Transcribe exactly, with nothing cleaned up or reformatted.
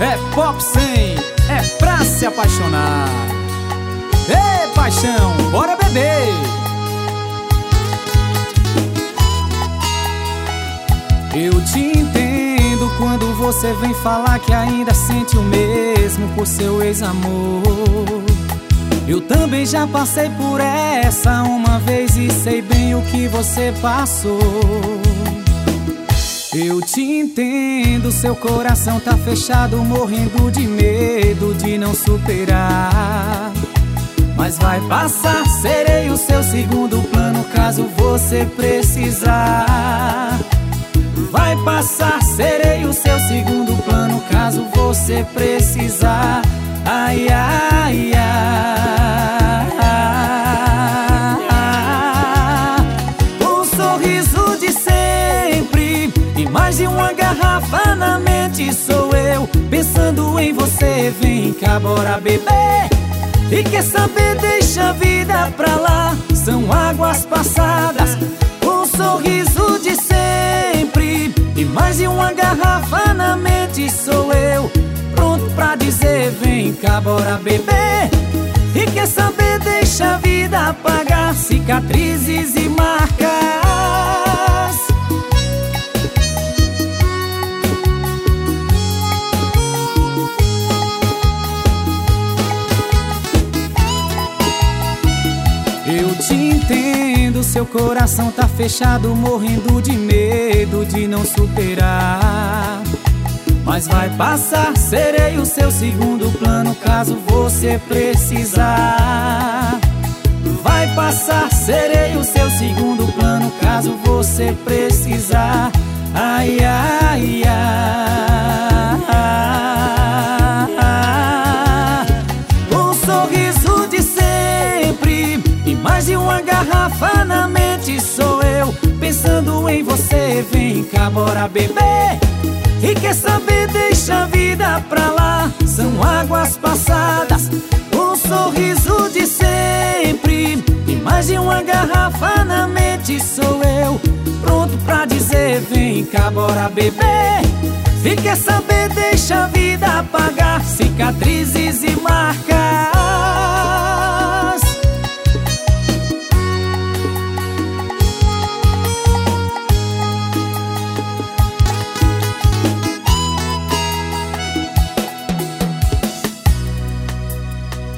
É Pop cem, é pra se apaixonar. Ei, paixão, bora beber. Eu te entendo quando você vem falar que ainda sente o mesmo por seu ex-amor. Eu também já passei por essa uma vez e sei bem o que você passou. Eu te entendo, seu coração tá fechado, morrendo de medo de não superar. Mas vai passar, serei o seu segundo plano caso você precisar. Vai passar, serei o seu segundo plano caso você precisar. Ai, ai, ai. Um sorriso de sempre e mais de uma garrafa na mente sou eu. Pensando em você, vem cá, bora beber. E quer saber, deixa a vida pra lá, são águas passadas. Um sorriso de sempre e mais de uma garrafa na mente sou eu. Pronto pra dizer, vem cá, bora beber. E quer saber, deixa a vida apagar cicatrizes e marcas. Eu te entendo, seu coração tá fechado, morrendo de medo de não superar. Mas vai passar, serei o seu segundo plano caso você precisar. Vai passar, serei o seu segundo plano caso você precisar. Ai, ai, ai. Um sorriso de sempre e mais de uma garrafa na mente sou eu. Pensando em você, vem cá, bora beber. E quer saber, deixa a vida pra lá, são águas passadas. Um sorriso de sempre e mais de uma garrafa na mente sou eu. Pronto pra dizer, vem cá, bora beber. E quer saber, deixa a vida apagar cicatrizes e marcas.